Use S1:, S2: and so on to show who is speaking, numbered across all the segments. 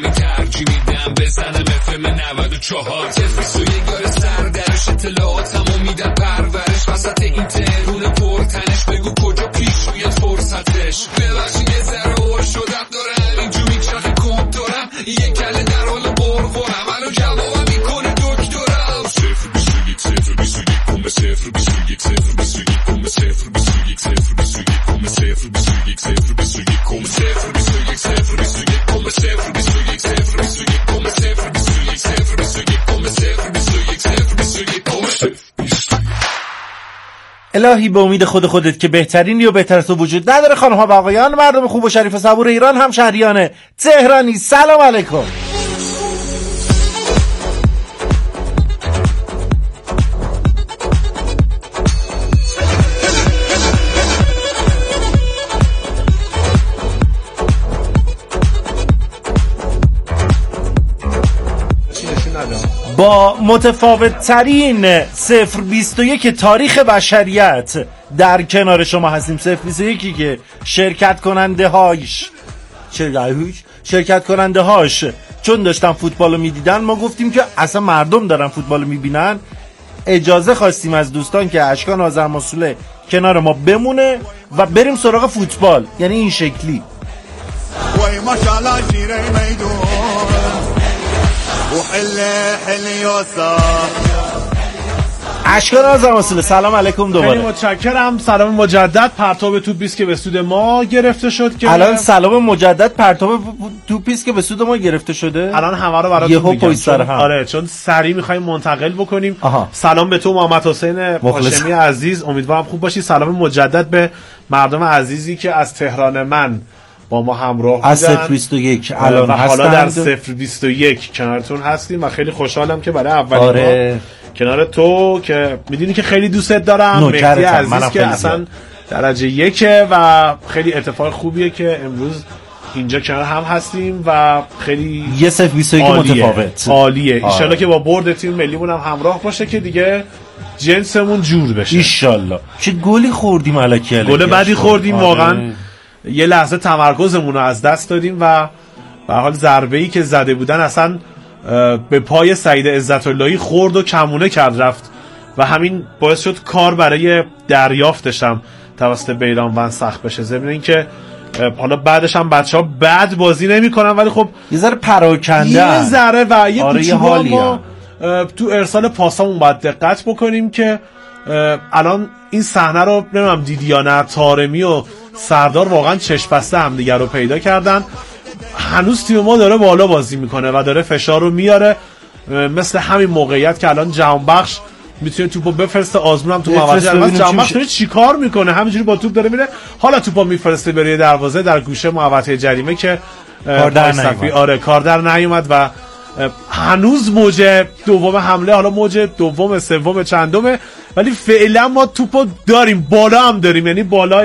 S1: همین ترجیح میدم بزنم FM 94 تلویزیون یاره سردرش اطلاعاتمو میدم پرورش وسط این ترون پرتنش بگو کجا پیش رویت فرصتش ببخشید یه ذره هور شدم دارم اینجا میکشخ کم دارم یه کله در حال برخورم الان جوابم میکنه دکترم 0
S2: الهی به امید خودت که بهترین یا بهتر از تو وجود نداره. خانم ها و آقایان، مردم خوب و شریف صبور ایران، هم شهریان تهرانی، سلام علیکم. با متفاوت ترین 021 تاریخ بشریت در کنار شما هستیم. 021 که شرکت کننده هاش چون داشتن فوتبالو میدیدن، ما گفتیم که اصلا مردم دارن فوتبالو میبینن، اجازه خواستیم از دوستان که اشکان آذرمسئول کنار ما بمونه و بریم سراغ فوتبال. یعنی این شکلی
S3: وای ماشاءالله شیره میدون حلیاسا
S2: اشکان آذرمسئول، سلام علیکم دوباره.
S4: خیلی متشکرم. سلام مجدد. پرتاب توپیست که به سود ما گرفته شد که
S2: الان سلام مجدد پرتاب توپیست که به سود ما گرفته شده.
S4: الان همه رو براتون میگم. آره چون سریع می‌خوایم منتقل بکنیم. سلام به تو محمد حسین هاشمی عزیز، امیدوارم خوب باشی. سلام مجدد به مردم عزیزی که از تهران من با ما همراه بودن
S2: از 021 الان
S4: و حالا در 021 کنارتون هستیم و خیلی خوشحالم که برای اولین بار کنار تو که میدونی که خیلی دوستت دارم، مهدی عزیز که اصلا درجه 1 و خیلی اتفاق خوبیه که امروز اینجا کنار هم هستیم و خیلی
S2: یه 021 متفاوت
S4: عالیه. ان شاءالله که با برد تیم ملیمون هم همراه باشه که دیگه جنسمون جور بشه
S2: ان شاءالله. چه گلی خوردیم الکی،
S4: گل بعدی خوردیم واقعا. یه لحظه تمرکزمون رو از دست دادیم و به حال ضربه‌ای که زده بودن اصلا به پای سعید عزت‌اللهی خورد و کمونه کرد رفت و همین باعث شد کار برای دریافتش هم توسط بیرانوند سخت بشه. ضمن اینکه حالا بعدش هم بچه‌ها بد بازی نمی‌کنن ولی خب
S2: یه ذره پراکنده،
S4: یه ذره و یه کوچولو ما تو ارسال پاسامون باید دقت بکنیم که الان این صحنه رو نمیدونم دیدی یا نه، طارمی و سردار واقعا چشم بسته همدیگه رو پیدا کردن. هنوز تیم ما داره بالا بازی میکنه و داره فشار رو میاره، مثل همین موقعیت که الان جهانبخش میتونه توپو بفرسته، آزمون هم تو محوطه جهانبخش داره چیکار میکنه، همینجوری با توپ داره میره، حالا توپو میفرسته برای دروازه در گوشه محوطه جریمه که کار در نیومد و هنوز موج دوم حمله، حالا موج دوم سوم چندمه، ولی فعلا ما توپو داریم، بالا هم داریم، یعنی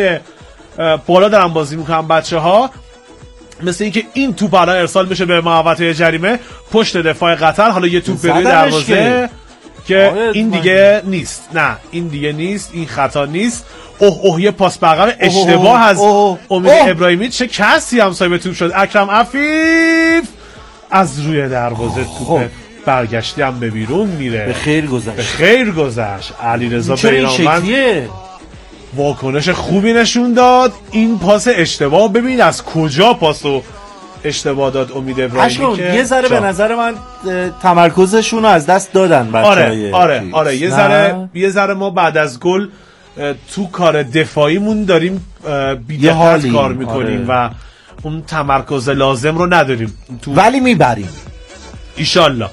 S4: بالا دارن بازی میکنن بچه‌ها. مثل اینکه این توپ الان ارسال میشه به محوطه جریمه پشت دفاع قطر، حالا یه توپ به دروازه که این دیگه نیست، نه این دیگه نیست، این خطا نیست. یه پاس به عقب اشتباه از امید ابراهیمی. چه کسی هم صاحب توپ شد، اکرم عفیف از روی دروازه توپ برگشتی هم به بیرون میره.
S2: به خیر گذشت.
S4: علیرضا بیرانوند واکنش خوبی نشون داد. این پاس اشتباه، ببین از کجا پاسو اشتباه داد امید ابراهیمی که
S2: یه ذره به نظر من تمرکزشون رو از دست دادن بچه‌های.
S4: آره یه ذره ما بعد از گل تو کار دفاعیمون داریم بی‌دقت کار میکنیم و اون تمرکز لازم رو نداریم
S2: ولی میبریم
S4: ایشالله.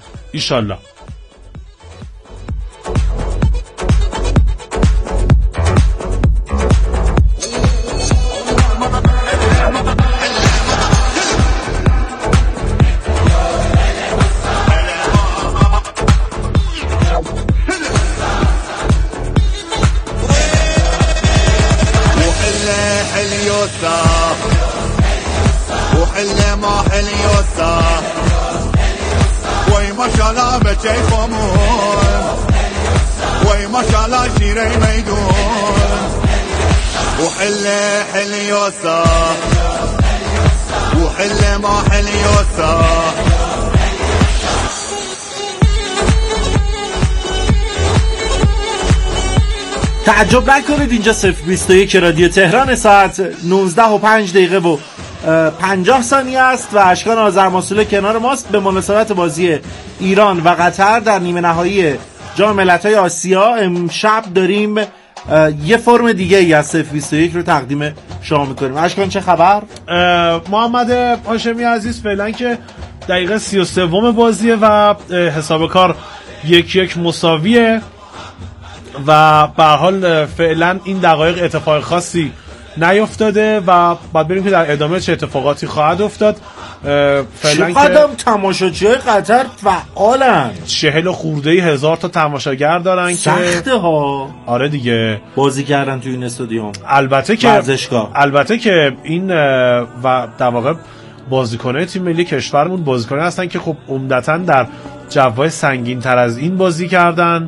S3: وحل ما حليوسا وي ما شاء الله بجيفمون وي ما شاء الله شيري ميدون وحل حليوسا وحل ما حليوسا
S2: تعجب نکنید اینجا 021 رادیو تهران، ساعت 19:05 و 50 ثانیه است و اشکان آذرماسوله کنار ماست به مناسبت بازی ایران و قطر در نیمه نهایی جام ملت‌های آسیا. امشب داریم یه فرم دیگه ای از 021 رو تقدیم شما میکنیم. اشکان چه خبر؟
S4: محمد هاشمی عزیز، فعلا که دقیقه 33 بازیه و حساب کار 1-1 مساویه و به حال فعلا این دقایق اتفاق خاصی نیفتاده و بعد بریم که در ادامه چه اتفاقاتی خواهد افتاد.
S2: فعلا که قدم تماشاچی‌های قطر فعالن،
S4: 40 خورده هزار تا تماشاگر دارن که
S2: سخته ها.
S4: آره دیگه،
S2: بازی کردن تو این استادیوم،
S4: البته که
S2: ورزشگاه.
S4: البته که این و در واقع بازیکن‌های تیم ملی کشورمون بازیکن‌ها هستن که خب عمدتاً در جوای سنگین‌تر از این بازی کردن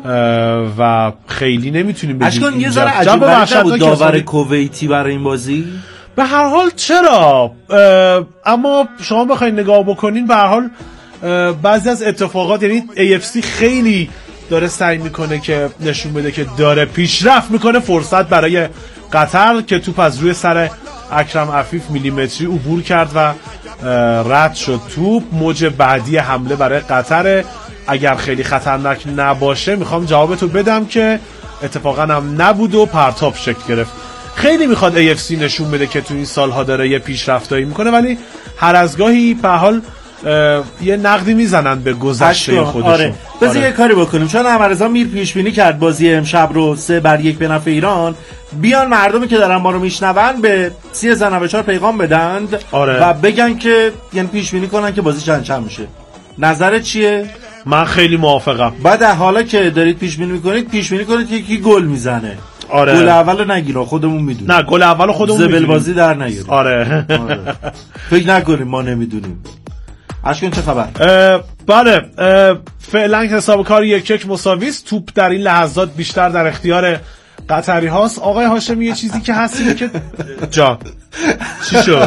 S4: و خیلی نمیتونیم بگیم.
S2: اشکان یه ذره عجیب بود داور کویتی برای این بازی.
S4: به هر حال چرا، اما شما بخواید نگاه بکنین به هر حال بعضی از اتفاقات، یعنی AFC خیلی داره سعی میکنه که نشون بده که داره پیشرفت میکنه. فرصت برای قطر که توپ از روی سر اکرم عفیف میلیمتری عبور کرد و رد شد توپ. موج بعدی حمله برای قطر، اگر خیلی خطرناک نباشه میخوام جوابتو بدم که اتفاقا هم نبود و پرتاب شکل گرفت. خیلی میخواد AFC نشون بده که تو این سالها داره یه پیشرفتایی میکنه، ولی هر از گاهی به حال یه نقدی میزنن به گذشته خودشون.
S2: آره. بذار یه کاری بکنیم، چون احمدرضا میر پیش بینی کرد بازی امشب رو 3-1 به نفع ایران. بیان مردمی که دارن ما رو میشنون به 3094 پیغام بدند.
S4: آره.
S2: و بگن که یعنی پیش بینی کنن که بازی چند میشه. نظرت چیه؟
S4: من خیلی موافقم.
S2: بعد حالا که دارید پیش بینی میکنید، پیش بینی کنید که کی گل میزنه.
S4: آره.
S2: گل اولو نگیره، خودمون میدونیم.
S4: نه، گل اولو خودمون میدونیم.
S2: زبل بازی در نیاریم.
S4: آره.
S2: فکر نکنیم ما نمیدونیم. اشکان چه خبر؟
S4: بله، فعلا حساب کار 1-1 مساوی است. توپ در این لحظات بیشتر در اختیار قطری هاست. آقای هاشمی یه چیزی که هست اینه که جان چی شد؟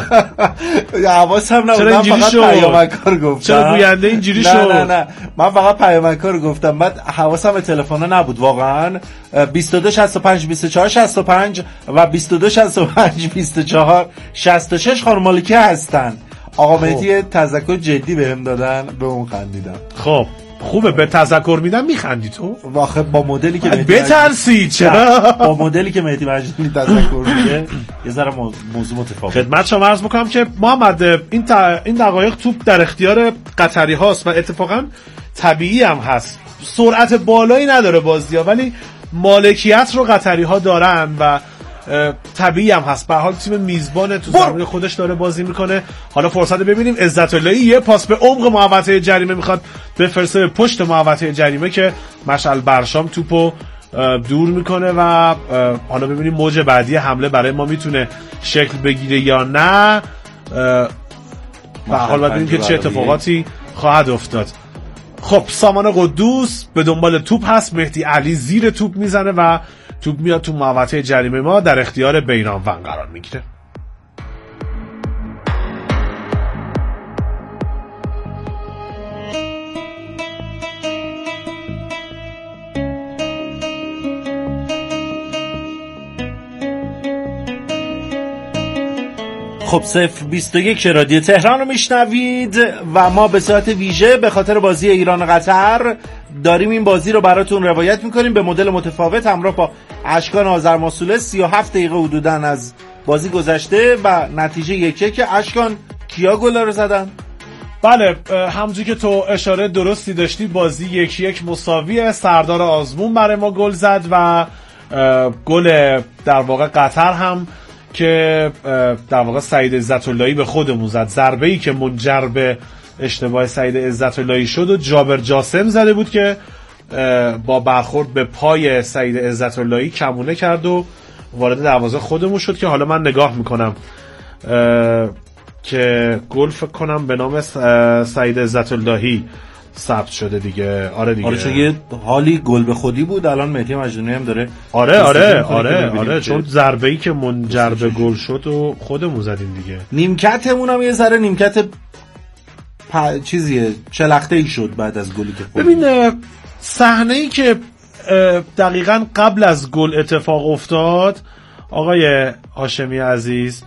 S2: حواسم نبود، من فقط پیامکار گفتم.
S4: چرا گوینده اینجوری شد؟
S2: نه من فقط پیامکار گفتم، بعد حواسم به تلفن نبود واقعا. 22 65 24 65 و 22 65 24 66 خانم مالکی هستن. آقا مهدی تذکر جدی بهم دادن، به اون خندیدم.
S4: خب خوبه، به تذکر میدم میخندی تو؟
S2: واخه با مدلی که مهدی
S4: بترسی چرا؟
S2: با مدلی که مهدی مجیدی تذکر میده یه ذره موضوع متفاوت.
S4: خدمت شما عرض میکنم که محمد این دقایق توپ در اختیار قطری هاست و اتفاقا طبیعی هم هست. سرعت بالایی نداره بازی‌ها، ولی مالکیت رو قطری ها دارن و طبیعی هم هست. به حال تیم میزبان تو زمین خودش داره بازی میکنه. حالا فرصت ببینیم. عزت اللهی یه پاس به عمق محوطه جریمه میخواد بفرسته به پشت محوطه جریمه که مشعل برشام توپو دور میکنه و حالا ببینیم موج بعدی حمله برای ما میتونه شکل بگیره یا نه. به حال باید ببینیم که چه اتفاقاتی خواهد افتاد. خب سامان قدوس به دنبال توپ هست، مهدی علی زیر توپ میزنه و توپ میاد تو محوطه جریمه ما، در اختیار بیرانوند قرار میگیره.
S2: خب 021 رادیو تهران رو میشنوید و ما به صورت ویژه به خاطر بازی ایران و قطر داریم این بازی رو براتون روایت میکنیم به مدل متفاوت همراه با اشکان آذرماسوله. 37 دقیقه حدوداً از بازی گذشته و نتیجه 1-1. اشکان کیا گل رو زدن؟
S4: بله، همونجوری که تو اشاره درستی داشتی بازی 1-1 مساویه. سردار آزمون برای ما گل زد و گل در واقع قطر هم که در واقع سعید عزت‌اللهی به خودمون زد. ضربه‌ای که منجر به اشتباه سعید عزت‌اللهی شد و جابر جاسم زده بود که با برخورد به پای سعید عزت‌اللهی کمونه کرد و وارد دروازه خودمون شد که حالا من نگاه میکنم که گل فکر کنم به نام سعید عزت‌اللهی ثبت شده دیگه. آره دیگه.
S2: آره چون یه حالی گل به خودی بود. الان مهدی مجنونی هم داره.
S4: آره چون ضربه‌ای که منجر به گل شد و خودمون زدیم دیگه.
S2: نیمکتمون هم یه ذره نیمکت چیزیه چلخته‌ای شد بعد از گلی که
S4: ببین صحنه‌ای که دقیقاً قبل از گل اتفاق افتاد آقای هاشمی عزیز.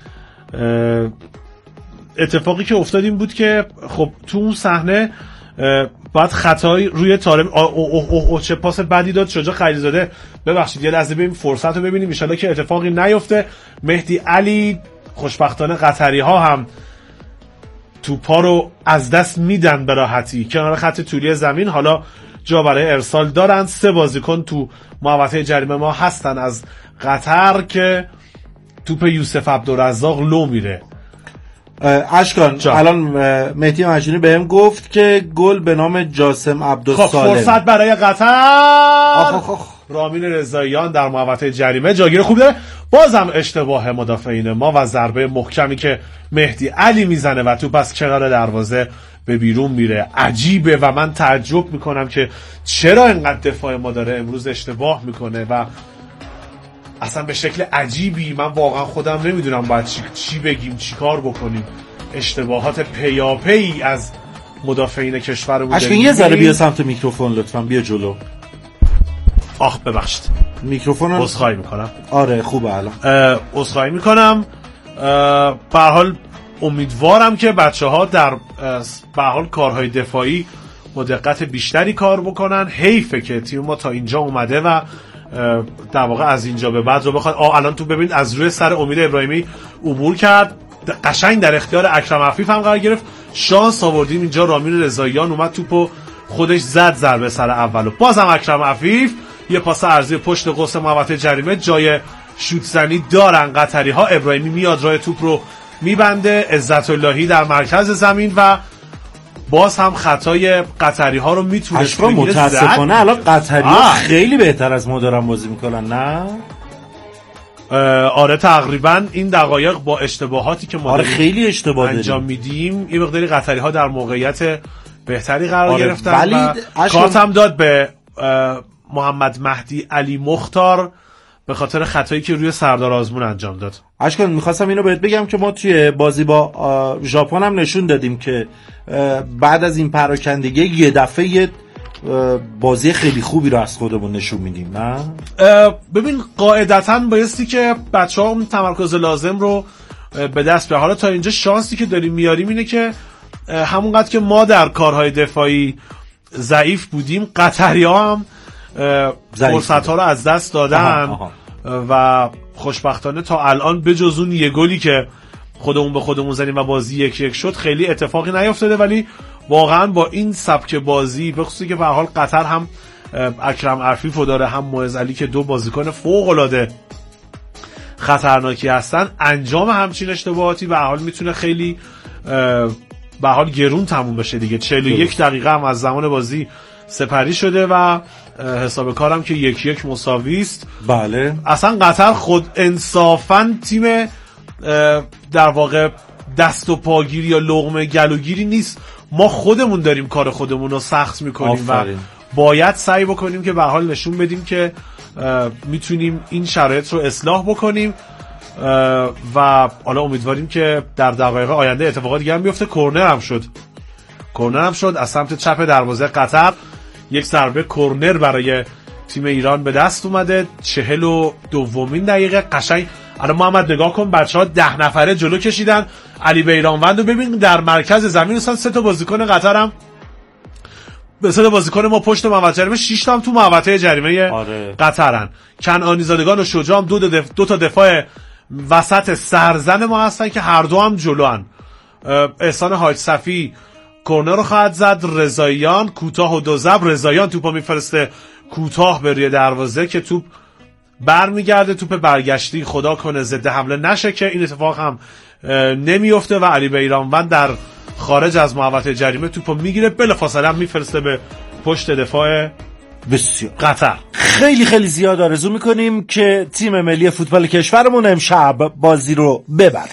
S4: اتفاقی که افتاد این بود که خب تو اون صحنه بعد خطای روی طارمی چه پاس بدی داد شجاع خلیلزاده. ببخشید یه لحظه ببینیم فرصت رو ببینیم ان شاءالله که اتفاقی نیفته. مهدی علی خوشبختانه قطری ها هم توپا رو از دست میدن به راحتی کنار خط طولی زمین. حالا جا برای ارسال دارن. 3 بازیکن تو محوطه جریمه ما هستن از قطر که توپ یوسف عبدالرزاق لو میره.
S2: اشکان الان مهدی مجنونی بهم گفت که گل به نام جاسم عبدالسالم.
S4: فرصت برای قطر. رامین رضاییان در محوطه جریمه جاگیر خوب داره. بازم اشتباه مدافعین ما و ضربه محکمی که مهدی علی میزنه و توپ از کنار دروازه به بیرون میره. عجیبه و من تعجب میکنم که چرا اینقدر دفاع ما داره امروز اشتباه میکنه و اصلا به شکل عجیبی. من واقعا خودم نمیدونم باید چی بگیم، چی کار بکنیم. اشتباهات پیاپی از مدافعین کشورمون.
S2: اشکان یه ذره بیا سمت میکروفون لطفاً، بیا جلو.
S4: ببخشید
S2: میکروفون رو
S4: عذرخواهی میکنم.
S2: آره خوبه الان.
S4: عذرخواهی میکنم. به هر حال امیدوارم که بچه‌ها در به هر حال کارهای دفاعی با دقت بیشتری کار بکنن. حیفه که تیم ما تا اینجا اومده و در واقع از اینجا به بعد رو بخواد. الان تو ببین از روی سر امید ابراهیمی عبور کرد، قشنگ در اختیار اکرم عفیف هم قرار گرفت. شانس آوردیم اینجا رامین رضاییان اومد توپو خودش زد ضربه سر اولو. بازم اکرم عفیف یه پاس عرضی پشت قوس محوطه جریمه، جای شوت زنی دارن قطری ها. ابراهیمی میاد راه توپ رو میبنده، عزت اللهی در مرکز زمین و باز هم خطای قطری ها رو میتونه.
S2: اشکان متاسفانه الان قطری ها خیلی بهتر از ما دارن بازی میکنن. نه
S4: آره تقریبا این دقایق با اشتباهاتی که ما
S2: خیلی اشتباه
S4: انجام میدیم یه مقداری قطری ها در موقعیت بهتری قرار گرفتن و کارت هم داد به محمد مهدی علی مختار به خاطر خطایی که روی سردار آزمون انجام داد.
S2: اشکان میخواستم اینو بهت بگم که ما توی بازی با ژاپن هم نشون دادیم که بعد از این پراکندگی یه دفعه بازی خیلی خوبی رو از خودمون نشون میدیم. نه
S4: ببین قاعدتاً بایستی که بچه‌ها اون تمرکز لازم رو به دست بیارن. حالا تا اینجا شانسی که داریم میاریم اینه که همونقدر که ما در کارهای دفاعی ضعیف بودیم قطری‌ها هم فرصت‌ها رو از دست دادن. و خوشبختانه تا الان بجز اون یه گلی که خودمون به خودمون زدیم و بازی 1-1 شد خیلی اتفاقی نیفتاده. ولی واقعا با این سبک بازی به خصوصی که به هر حال قطر هم اکرم عفیفو داره هم معز علی که 2 بازیکن فوق‌العاده خطرناکی هستن، انجام همچین اشتباهاتی به هر حال میتونه خیلی به هر حال گرون تموم بشه دیگه. 41 دقیقه هم از زمان بازی سپری شده و حساب کارم که 1-1 مساوی است.
S2: بله
S4: اصلا قطر خود انصافاً تیم در واقع دست و پاگیری یا لقمه گلوگیری نیست. ما خودمون داریم کار خودمون رو سخت میکنیم و باید سعی بکنیم که به حال نشون بدیم که میتونیم این شرایط رو اصلاح بکنیم و حالا امیدواریم که در دقایق آینده اتفاقات دیگه هم بیفته. کورنر هم شد از سمت چپ دروازه قطر. یک ضربه کورنر برای تیم ایران به دست اومده. 42مین دقیقه قشنگ. الان محمد نگاه کن بچه‌ها 10 نفره جلو کشیدن علی بیرانوند رو ببین در مرکز زمین. اصلا 3 تا بازیکن قطر هم به 3 تا بازیکن ما پشت محوطه جریمه، 6 تا هم تو محوطه جریمه قطرن. کنعانی زادگان و شجاع هم 2 تا دفاع وسط سرزن ما هستن که هر دو هم جلوان. احسان حاج صفی کورنر رو خواهد زد. رضاییان کوتاه و 2 ضرب. رضاییان توپو میفرسته کوتاه به روی دروازه که توپ برمیگرده. توپ برگشتی خدا کنه ضد حمله نشه که این اتفاق هم نمیفته و علی بیرانوند در خارج از محوطه جریمه توپو میگیره، بلافاصله هم میفرسته به پشت دفاع
S2: بسیار
S4: قطر.
S2: خیلی خیلی زیاد آرزو میکنیم که تیم ملی فوتبال کشورمون امشب بازی رو ببره.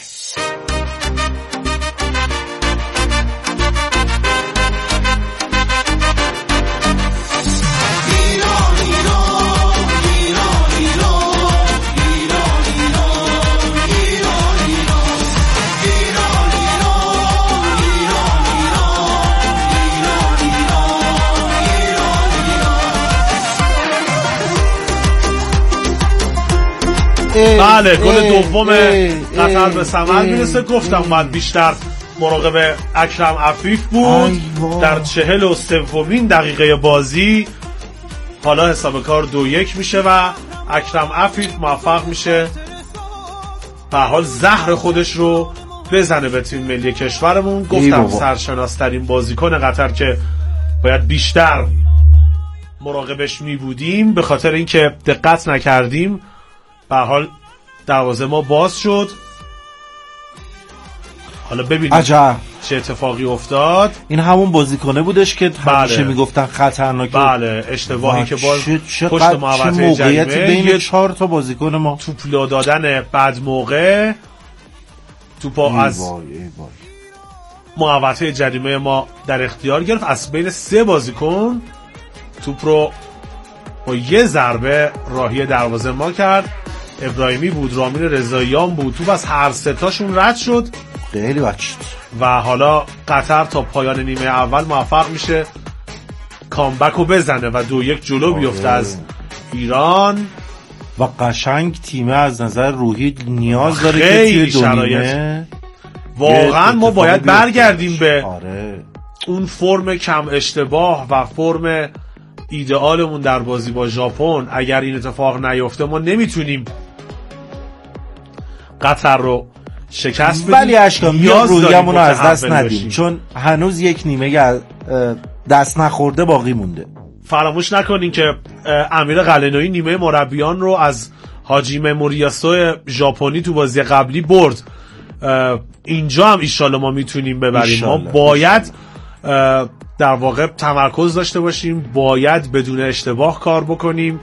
S4: بله گل دوم قطر به ثمر میرسه. گفتم باید بیشتر مراقب اکرم عفیف بود در 43 دقیقه بازی. حالا حساب کار 2-1 میشه و اکرم عفیف موفق میشه به حال زهر خودش رو بزنه به تیم ملی کشورمون. گفتم سرشناسترین بازیکن قطر که باید بیشتر مراقبش می بودیم به خاطر اینکه دقت نکردیم. به حال دروازه ما باز شد. حالا ببینیم
S2: عجب
S4: چه اتفاقی افتاد.
S2: این همون بازیکنه بودش که همیشه میگفتن خطرناکه.
S4: بله اشتباهی که باز
S2: پشت محوطه موقعیتی بین 4 تا بازیکن ما
S4: توپ لا دادن بد موقع. توپا از محوطه جریمه ما در اختیار گرفت. از بین 3 بازیکن توپ رو با یه ضربه راهی دروازه ما کرد. ابراهیمی بود، رامین رضاییان بود. توپ از هر 3 تاشون رد شد.
S2: خیلی بچه.
S4: و حالا قطر تا پایان نیمه اول موفق میشه کامبک رو بزنه و 2-1 جلو بیفته از ایران.
S2: و قشنگ تیمه از نظر روحی نیاز داره
S4: که
S2: توی دونیمه
S4: واقعا ما باید برگردیم به اون فرم کم اشتباه و فرم ایدئالمون در بازی با ژاپن. اگر این اتفاق نیفته ما نمیتونیم قطر رو شکست بدیم.
S2: ولی اشکان بیا رویمون رو از دست ندیم چون هنوز یک نیمه دست نخورده باقی مونده.
S4: فراموش نکنین که امیر قلعه‌نویی نیمه مربیان رو از حاجیمه موریاسو ژاپنی تو بازی قبلی برد. اینجا هم ایشالله ما میتونیم ببریم. ما باید در واقع تمرکز داشته باشیم، باید بدون اشتباه کار بکنیم.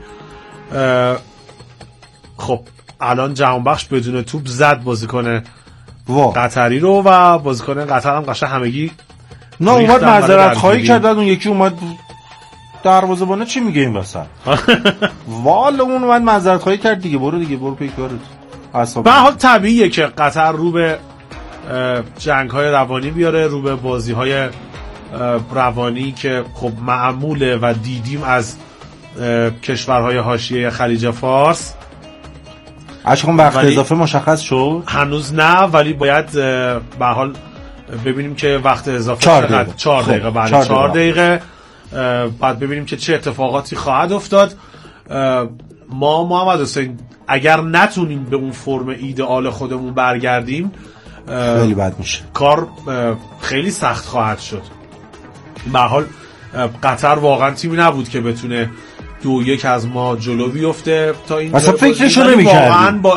S4: خب الان جهانبخش بدون توپ زد بازیکن قطری رو و بازیکن قطر هم قشنگ همگی
S2: نه اومد معذرت خواهی کرد. اون یکی اومد دروازه‌بان چی میگه این وسط والا اون اومد معذرت خواهی کرد دیگه. برو پیک کارت.
S4: به حال طبیعیه که قطر رو به جنگ‌های روانی بیاره، رو به بازی‌های روانی که خب معموله و دیدیم از کشورهای حاشیه خلیج فارس.
S2: اشکان وقت اضافه مشخص شد؟
S4: هنوز نه ولی باید به حال ببینیم که وقت اضافه 4 دقیقه. بله 4 دقیقه بعد ببینیم که چه اتفاقاتی خواهد افتاد. ما محمد حسین اگر نتونیم به اون فرم ایدئال خودمون برگردیم
S2: خیلی بد میشه.
S4: کار خیلی سخت خواهد شد. به حال قطر واقعا تیمی نبود که بتونه 2-1 از ما جلو بیفته تا این
S2: اصلا فکرشو نمی‌کردیم.
S4: واقعا با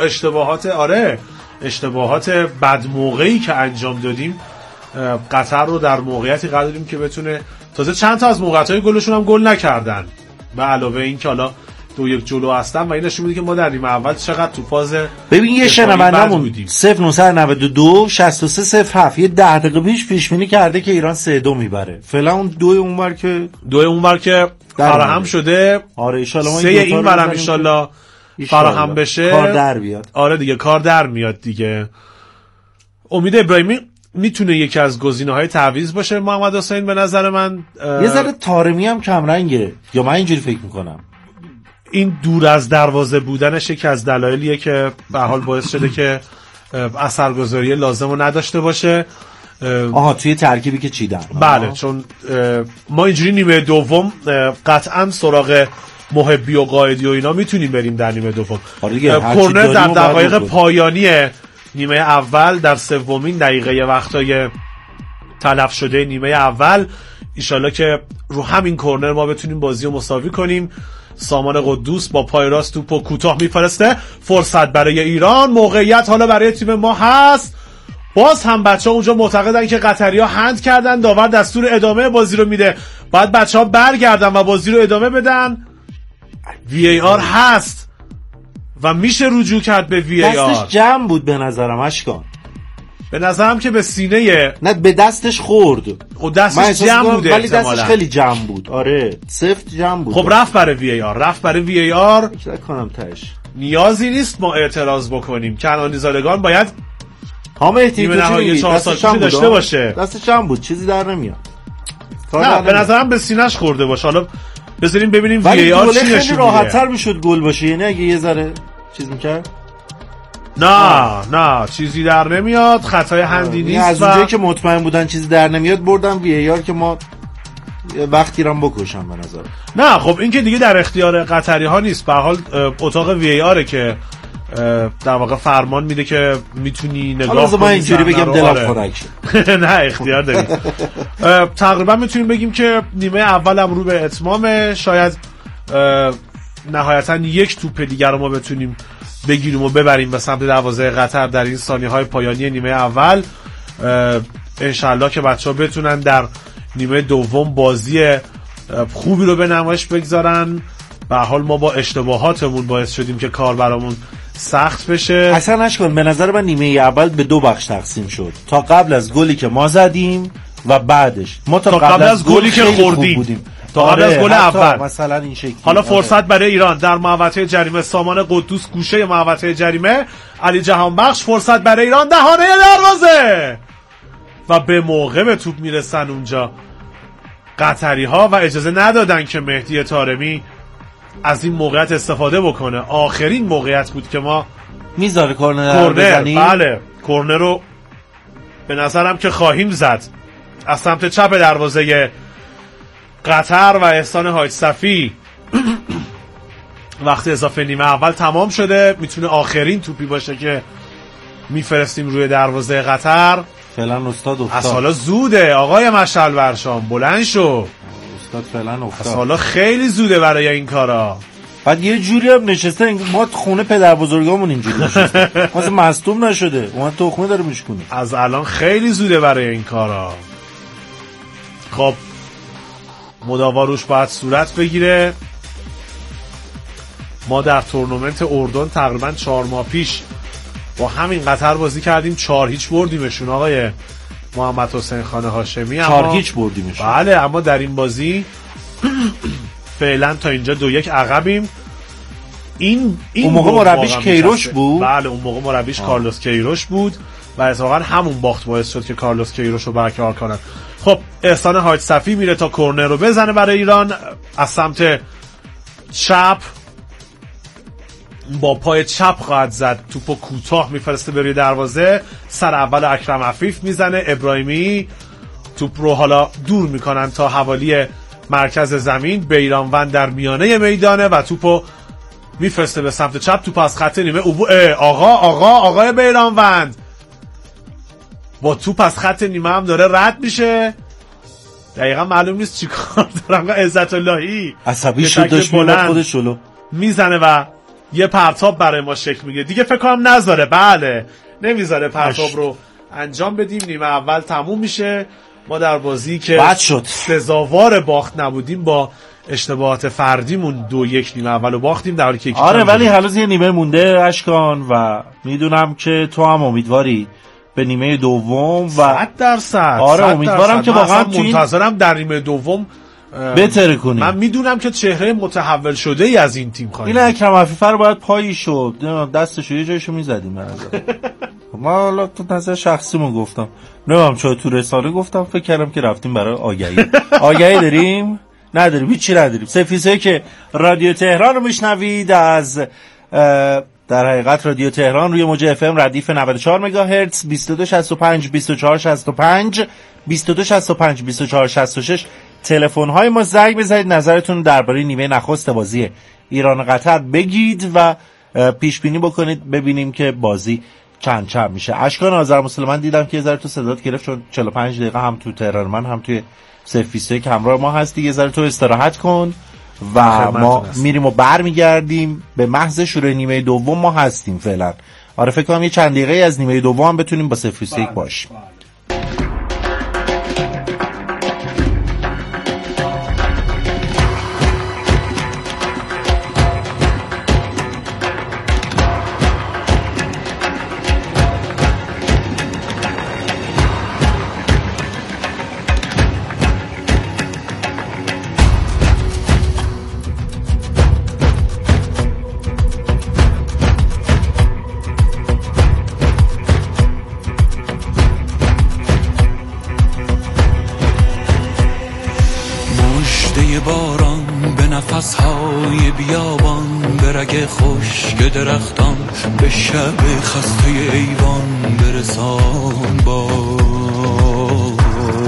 S4: اشتباهات بد موقعی که انجام دادیم قطر رو در موقعیتی قرار دادیم که بتونه. تازه چند تا از موقعیت‌های گلشون هم گل نکردن به علاوه این که حالا 2-1 جلو هستن و این نشون میده که ما در نیمه اول چقدر تو فاز
S2: ببین یه شنوندمون 0992 6307 یه 10 دقیقه پیش بینی کرده که ایران 3-2 میبره. فعلا اون 2 اونور که فراهم شده. آره ان شاء الله
S4: 3 اینورم ان شاء الله فراهم بشه
S2: کار در بیاد.
S4: آره دیگه کار در میاد دیگه. امید ابراهیمی میتونه یکی از گزینه‌های تعویض باشه محمد حسین به نظر من.
S2: یه ذره طارمی هم کم رنگه یا من اینجوری فکر میکنم.
S4: این دور از دروازه بودنش یکی از دلایلیه که به حال باعث شده که اثرگذاری لازم رو نداشته باشه.
S2: توی ترکیبی که چیدن.
S4: بله چون ما اینجوری نیمه دوم قطعا سراغ محبی و قائدی و اینا میتونیم بریم در نیمه دوم. کورنر در دقایق پایانی نیمه اول در 3 دقیقه وقتای تلف شده نیمه اول ایشالله که رو همین کورنر ما بتونیم بازی رو مساوی کنیم. سامان قدوس با پای راست توپو کوتاه میفرسته. فرصت برای ایران، موقعیت حالا برای تیم ما هست. باز هم بچه‌ها اونجا معتقدن که قطری‌ها هند کردن، داور دستور ادامه بازی رو میده. باید بچه‌ها برگردن و بازی رو ادامه بدن. VAR هست و میشه رجوع کرد به VAR.
S2: دستش جمع بود به نظرم اشکان.
S4: به نظرم که به سینه
S2: نه به دستش خورد.
S4: خب دستش جمع بوده
S2: ولی دستش خیلی جمع بود. آره سفت جمع بود.
S4: خب رفت برای VAR
S2: چرا کنم تاش
S4: نیازی نیست ما اعتراض بکنیم. کنانی زادگان باید
S2: احتیاطی
S4: 4 سال داشته باشه.
S2: دستش جمع بود چیزی در نمیاد.
S4: نه به نظرم به سینه‌اش خورده باشه. حالا بذاریم ببینیم VAR چی نشون میده.
S2: خیلی راحت‌تر میشد گل باشه. یعنی اگه یه ذره چیز می‌کرد
S4: نه چیزی در نمیاد، خطای هندی نیست.
S2: از اونجایی که مطمئن بودن چیزی در نمیاد بردن وی که ما وقتی رام بکشم به نظر.
S4: نه خب این که دیگه در اختیار قطری ها نیست، به حال اتاق وی آره که در واقع فرمان میده که میتونی نگاه کنی.
S2: من اینجوری بگم دلم خنک شد.
S4: نه اختیار داریم. تقریبا میتونیم بگیم که نیمه اول هم رو به اتمام، شاید نهایتا یک توپ دیگر رو ما بتونیم بگیریم و ببریم به سمت دروازه قطر در این ثانیه‌های پایانی نیمه اول. انشالله که بچه‌ها بتونن در نیمه دوم بازی خوبی رو به نمایش بگذارن. به حال ما با اشتباهاتمون باعث شدیم که کار برامون سخت بشه.
S2: اصلا نشکن، به نظر من نیمه اول به دو بخش تقسیم شد، تا قبل از گلی که ما زدیم و بعدش. ما تا قبل از گلی که خوردیم،
S4: تا قبل از گل اول
S2: مثلا این شکلی.
S4: حالا فرصت برای ایران در محوطه جریمه، سامان قدوس گوشه محوطه جریمه، علی جهانبخش فرصت برای ایران دهانه دروازه و به موقع به توپ میرسن اونجا قطری ها و اجازه ندادن که مهدی طارمی از این موقعیت استفاده بکنه. آخرین موقعیت بود که ما
S2: میذاره کورنر بزنیم.
S4: بله کورنر رو به نظرم که خواهیم زد از سمت چپ دروازه قطر و احسان حاج صفی. وقتی اضافه نیمه اول تمام شده، میتونه آخرین توپی باشه که میفرستیم روی دروازه قطر.
S2: فعلا استاد
S4: از حالا زوده آقای مشعل برشام، بلند شو
S2: استاد. فعلا
S4: از حالا خیلی زوده برای این کارا.
S2: بعد یه جوری هم نشسته ما خونه پدر بزرگامون اینجوری نشسته، واسه مصدوم نشده، اون تخمه داره میشکنه.
S4: از الان خیلی زوده برای این کارا. خب مداوا روش باید صورت بگیره. ما در تورنمنت اردن تقریبا 4 ماه پیش با همین قطر بازی کردیم، 4-0 بردیمشون آقای محمد حسین خان هاشمی.
S2: 4-0 بردیمشون.
S4: بله اما در این بازی فعلا تا اینجا 2-1 عقبیم. این
S2: اون موقع مربیش کیروش بود.
S4: بله اون موقع مربیش کارلوس کیروش بود و اتفاقا همون باخت باعث شد که کارلوس کیروش رو برکنار کنن. خب احسان حاج صفی میره تا کورنر رو بزنه برای ایران از سمت چپ، با پای چپ خواهد زد، توپو کوتاه میفرسته به روی دروازه. سر اول اکرم عفیف میزنه، ابراهیمی توپ رو حالا دور میکنن تا حوالی مرکز زمین. بیرانوند در میانه میدانه و توپو میفرسته به سمت چپ. توپ از خط نیمه آقای بیرانوند با توپ از خط نیمه هم داره رد میشه. دقیقا معلوم نیست چی کار دارم. عزت اللهی
S2: عصبی شد، داشت میمد خودش جلو
S4: میزنه و یه پرتاب برای ما شکل میگه. دیگه فکر کنم نذاره، بله نمیذاره پرتاب رو انجام بدیم. نیمه اول تموم میشه. ما در بازی که سزاوار باخت نبودیم با اشتباهات فردیمون 2-1 نیمه اولو باختیم، در حالی که
S2: آره ولی هنوز یه نیمه مونده اشکان و میدونم که تو هم امیدواری به نیمه دوم و
S4: 100%.
S2: آره امیدوارم که واقعا
S4: منتظرم در نیمه دوم
S2: بهتر کنیم.
S4: من میدونم که چهره متحول شده ای از این تیم خواهیم.
S2: این اکرم عفیفه رو باید پایی شد دستشو یه جایشو میزدیم به نظر. ما حالا تو نظر شخصیمون گفتم، نمیدونم چرا تو رساله گفتم، فکر کردم که رفتیم برای آگهی داریم. نداریم، هیچی نداریم. سفیسه که رادیو تهران رو میشنوید از در حقیقت رادیو تهران روی موج اف ام ردیف 94 مگاهرتز 2265 2465 2265 2466 تلفن های ما زنگ بزنید، نظرتون درباره نیمه نخست بازی ایران قطر بگید و پیش بینی بکنید ببینیم که بازی چند میشه. اشکان آذر مسلمان دیدم که یه ذره تو صدات گرفت چون 45 دقیقه هم تو تهران من هم توی سفیسه که همراه ما هستی، یه ذره تو استراحت کن و ما میریم و برمیگردیم. به محض شروع نیمه دوم ما هستیم فعلا. آره فکر کنم یه چند دقیقه از نیمه دوم هم بتونیم با 0-1 باشیم.
S1: به نفسهای بیابان، به رگ خشک درختان، به شب خسته ایوان برسان باز.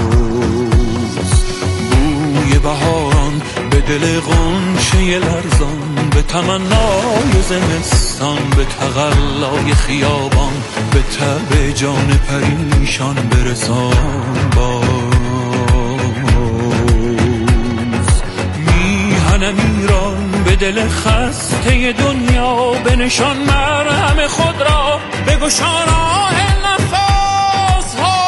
S1: بوی بهاران به دل غنچه لرزان، به تمنای زمستان، به تقلای خیابان، به تب جان پریشان برسان باز. میهنم ایران به دل خسته دنیا، به نشان مرهم خود را بگشا راه نفس ها.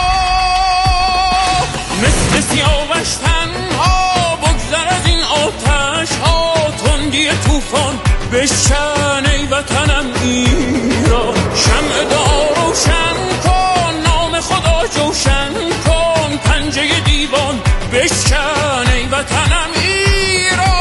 S1: مثل سیاوش تنها بگذر از این آتش ها، تندی طوفان بشکن ای وطنم ایران. شمع دعا روشن کن، نام خدا جوشن کن، پنجه دیوان بشکن ای وطنم ایران.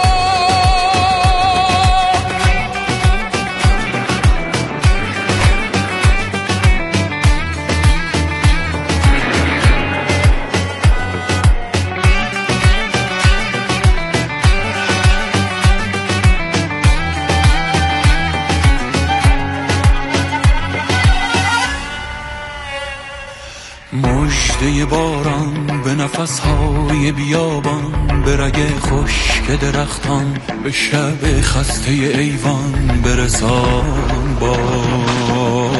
S1: مژده باران به نفسهای بیابان، به رگ خشک درختان، به شب خسته ایوان برسان باز.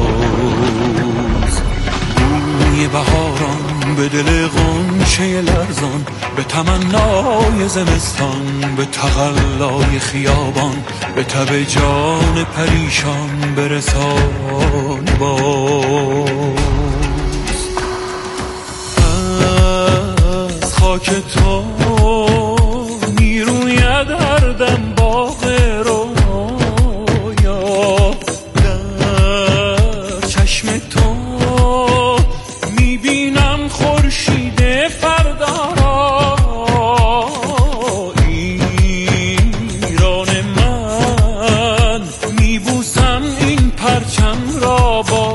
S1: بوی بهاران به دل غنچه لرزان، به تمنای زمستان، به تقلای خیابان، به تب جان پریشان برسان باز. خاک تو میروید هر دم باغ رویا، در چشم تو میبینم خورشید فردا را. ایران من میبوسم این پرچم را با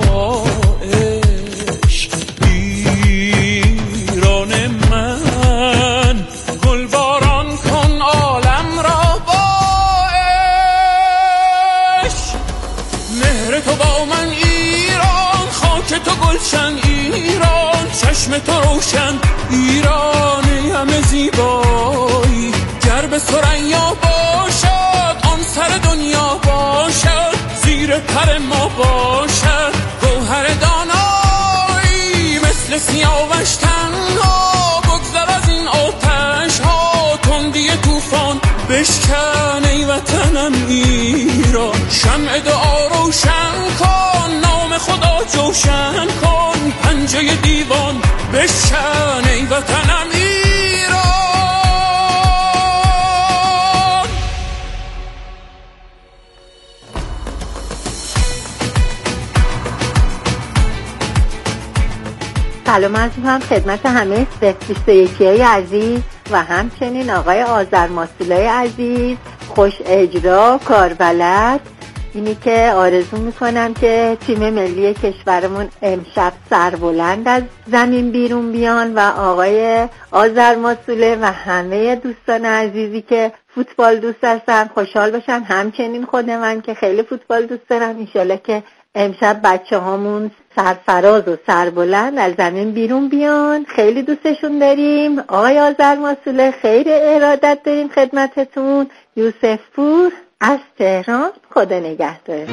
S1: عشق. ایران من تو گلشن ایران، چشم تو روشن ایرانی همه زیبایی. گر به ثریا باشد آن سر دنیا باشد، زیر پر ما باشد گوهر دانایی. مثل سیاوش تنها بگذر از این آتش ها، تندی طوفان بشکن ای وطنم ایران. شمع دعا روشن کن، نام خدا جوشن کن، پنجه دیوان بشکن ای وطنم ایران.
S5: سلام عرض می‌کنم خدمت همه 021های عزیز و همچنین آقای آذرماسولای عزیز، خوش اجرا کاربلد. اینی که آرزو میکنم که تیم ملی کشورمون امشب سربلند از زمین بیرون بیان و آقای آذرماسوله و همه دوستان عزیزی که فوتبال دوست هستن خوشحال باشن. همچنین خود من که خیلی فوتبال دوست دارم، انشالله که امشب بچه هامون سرفراز و سربلند از زمین بیرون بیان. خیلی دوستشون داریم. آقای آذرماسوله خیر ارادت داریم خدمتتون. یوسف پور از تهران، خدا نگهدار.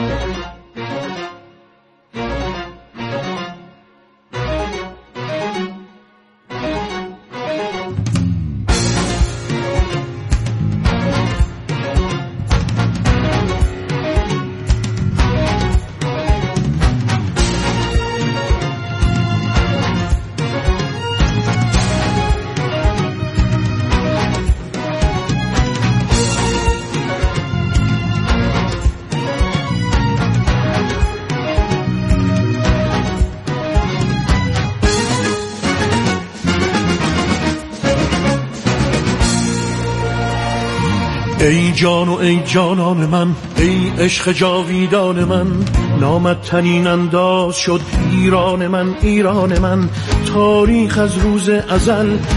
S6: ای جان و ای جانان من، ای عشق جاویدان من، نامت تنین انداز شد ایران من، ایران من. تاریخ از روز ازل